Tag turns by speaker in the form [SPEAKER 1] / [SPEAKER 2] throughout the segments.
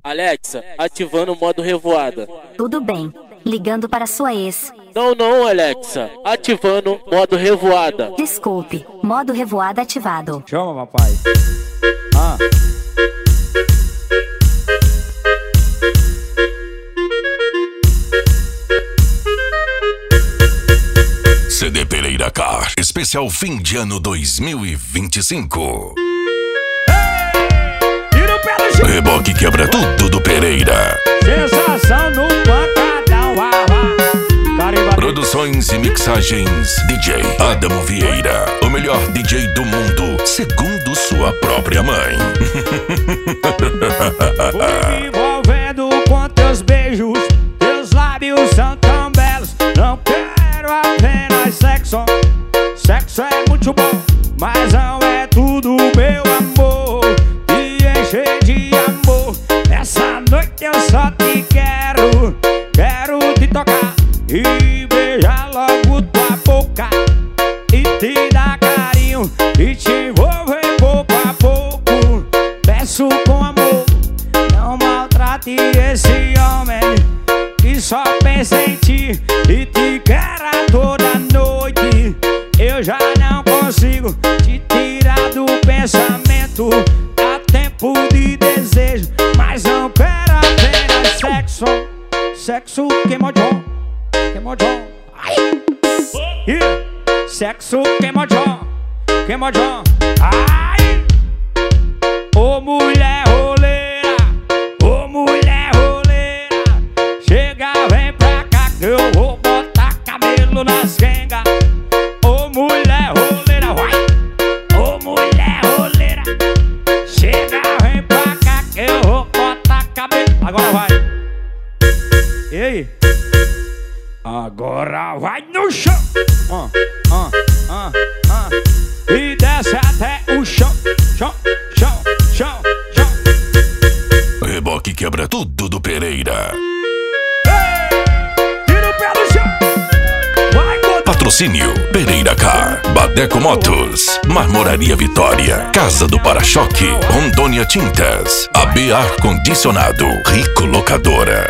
[SPEAKER 1] Alexa, ativando o modo revoada.
[SPEAKER 2] Tudo bem. Ligando para sua ex.
[SPEAKER 1] Não, Alexa. Ativando modo revoada.
[SPEAKER 2] Desculpe, modo revoada ativado.
[SPEAKER 3] Chama, papai.
[SPEAKER 4] CD Pereira Car, especial fim de ano 2025.
[SPEAKER 3] Tira o pé do chão.
[SPEAKER 4] Reboque quebra tudo do Pereira.
[SPEAKER 3] Sensação no pancadão.
[SPEAKER 4] Produções e mixagens DJ Adamo Vieira, o melhor DJ do mundo, segundo sua própria mãe.
[SPEAKER 3] Fui me envolvendo com teus beijos, teus lábios são tão belos. Não quero apenas sexo, sexo é muito bom, mas não é tudo, meu amor. Me encher de amor, essa noite eu só te quero, quero te tocar e beijar logo tua boca e te dar carinho e te envolver pouco a pouco. Peço com amor, não maltrate esse homem que só pensa em ti e te quer a toda noite. Eu já não consigo te tirar do pensamento. Há tempo de desejo, mas não quero apenas sexo. Sexo queimodão, queimodão. Sexo queimodão, queimodão. Ai! Ô mulher roleira, ô mulher roleira, chega, vem pra cá que eu vou botar cabelo nas rengas. Ô mulher roleira, vai! Ô mulher roleira, chega, vem pra cá que eu vou botar cabelo. Agora vai! Ei! Agora vai no chão! E desce até o chão, chão, chão, chão, chão.
[SPEAKER 4] Reboque quebra tudo do Pereira.
[SPEAKER 3] Tira o pé do chão. Vai,
[SPEAKER 4] Patrocínio Pereira Car, Badeco Motos, Marmoraria Vitória, Casa do Para-Choque, Rondônia Tintas, AB Ar Condicionado, Rico Locadora.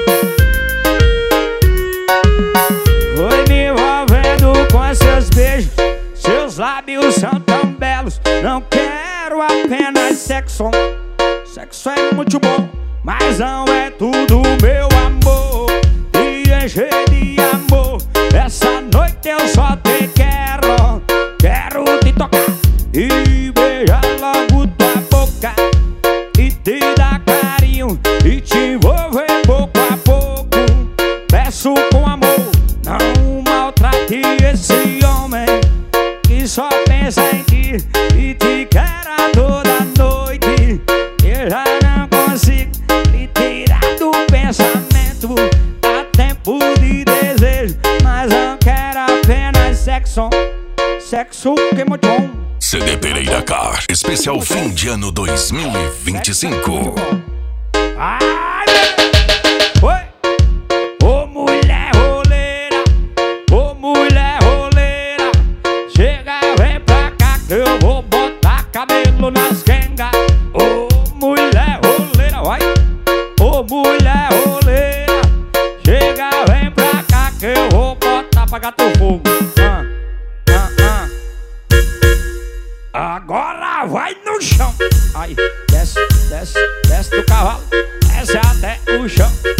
[SPEAKER 3] Foi me envolvendo com seus beijos, seus lábios são tão belos. Não quero apenas sexo, sexo é muito bom, mas não é tudo, meu amor. E encher de amor, essa noite eu só te quero, quero te tocar e beijar logo tua boca e te dar carinho e te envolver pouco a pouco. Peço com amor, não maltrate esse homem que só pensa em ti e te quer a toda noite. Eu já não consigo te tirar do pensamento. Há tempo de desejo, mas não quero apenas sexo. Sexo queimodão.
[SPEAKER 4] CD Pereira Car, especial fim de ano 2025.
[SPEAKER 3] Ai, oi! Ô mulher roleira, ô mulher roleira, chega, vem pra cá que eu vou botar cabelo nas rengas. Ô mulher roleira, vai! Ô mulher roleira, chega, vem pra cá que eu vou botar pra gato fogo. Agora vai no chão. Aí, desce, desce, desce do cavalo, desce até o chão.